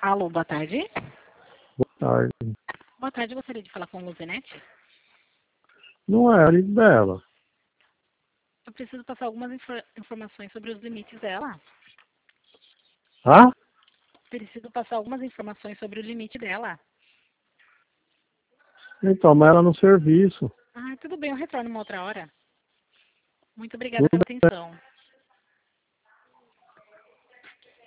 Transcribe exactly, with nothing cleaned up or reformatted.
Alô, boa tarde. Boa tarde. Boa tarde, eu gostaria de falar com a Luzenete. Não é marido dela. Eu preciso passar algumas infor informações sobre os limites dela. Hã? Preciso passar algumas informações sobre o limite dela. Então, mas ela no serviço. Ah, tudo bem, eu retorno uma outra hora. Muito obrigada Tudo pela atenção.